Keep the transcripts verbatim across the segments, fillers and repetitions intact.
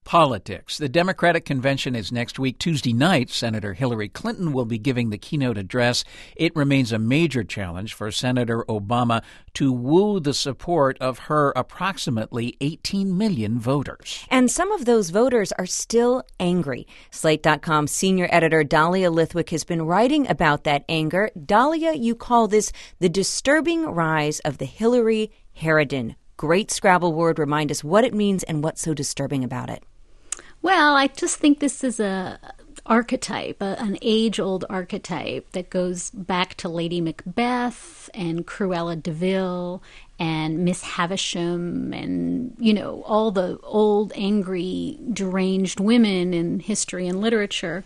Politics. The Democratic convention is next week. Tuesday night, Senator Hillary Clinton will be giving the keynote address. It remains a major challenge for Senator Obama to woo the support of her approximately eighteen million voters. And some of those voters are still angry. Slate dot com senior editor Dahlia Lithwick has been writing about that anger. Dahlia, you call this the disturbing rise of the Hillary Harridan. Great Scrabble word. Remind us what it means and what's so disturbing about it. Well, I just think this is a archetype, a, an age-old archetype that goes back to Lady Macbeth and Cruella de Vil and Miss Havisham and, you know, all the old, angry, deranged women in history and literature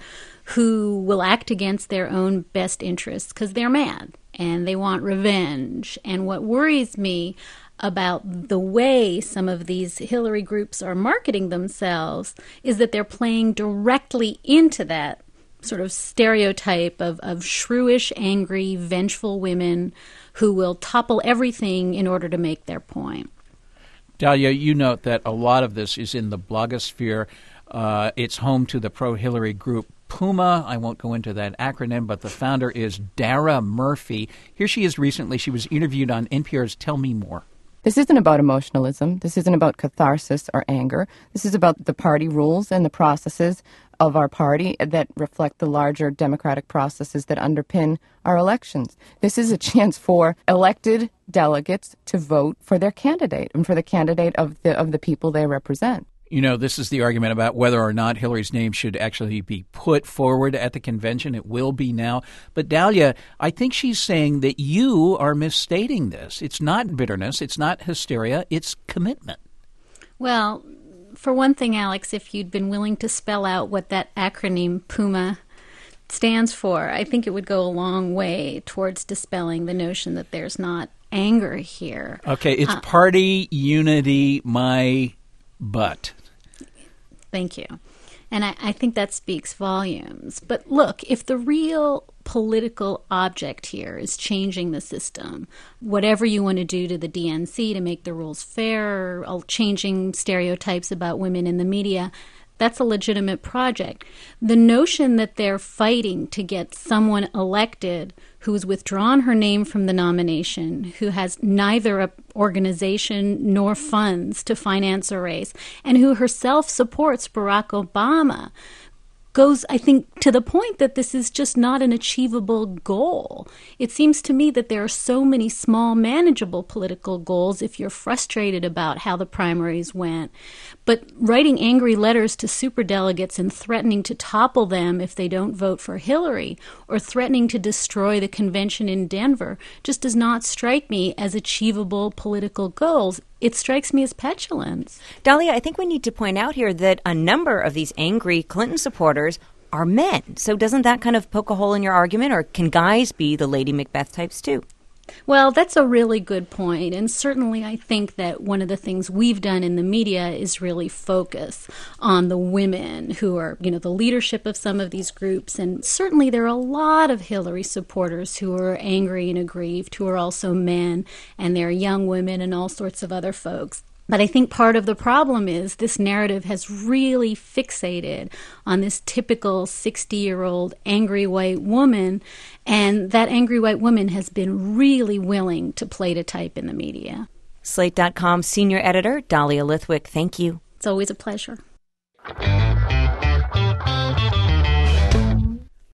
who will act against their own best interests because they're mad and they want revenge. And what worries me about the way some of these Hillary groups are marketing themselves is that they're playing directly into that sort of stereotype of, of shrewish, angry, vengeful women who will topple everything in order to make their point. Dahlia, you note that a lot of this is in the blogosphere. Uh, it's home to the pro-Hillary group Puma. I won't go into that acronym, but the founder is Dara Murphy. Here she is recently. She was interviewed on N P R's Tell Me More. This isn't about emotionalism. This isn't about catharsis or anger. This is about the party rules and the processes of our party that reflect the larger democratic processes that underpin our elections. This is a chance for elected delegates to vote for their candidate and for the candidate of the of the people they represent. You know, this is the argument about whether or not Hillary's name should actually be put forward at the convention. It will be now. But Dahlia, I think she's saying that you are misstating this. It's not bitterness. It's not hysteria. It's commitment. Well, for one thing, Alex, if you'd been willing to spell out what that acronym PUMA stands for, I think it would go a long way towards dispelling the notion that there's not anger here. Okay, it's uh, party unity, my butt. Thank you. And I, I think that speaks volumes. But look, if the real political object here is changing the system, whatever you want to do to the D N C to make the rules fair, changing stereotypes about women in the media, that's a legitimate project. The notion that they're fighting to get someone elected who has withdrawn her name from the nomination, who has neither an organization nor funds to finance a race, and who herself supports Barack Obama, goes, I think, to the point that this is just not an achievable goal. It seems to me that there are so many small, manageable political goals if you're frustrated about how the primaries went. But writing angry letters to superdelegates and threatening to topple them if they don't vote for Hillary, or threatening to destroy the convention in Denver, just does not strike me as achievable political goals. It strikes me as petulance. Dahlia, I think we need to point out here that a number of these angry Clinton supporters are men. So doesn't that kind of poke a hole in your argument, or can guys be the Lady Macbeth types too? Well, that's a really good point. And certainly I think that one of the things we've done in the media is really focus on the women who are, you know, the leadership of some of these groups. And certainly there are a lot of Hillary supporters who are angry and aggrieved, who are also men, and there are young women and all sorts of other folks. But I think part of the problem is this narrative has really fixated on this typical sixty-year-old angry white woman, and that angry white woman has been really willing to play to type in the media. Slate dot com senior editor Dahlia Lithwick, thank you. It's always a pleasure.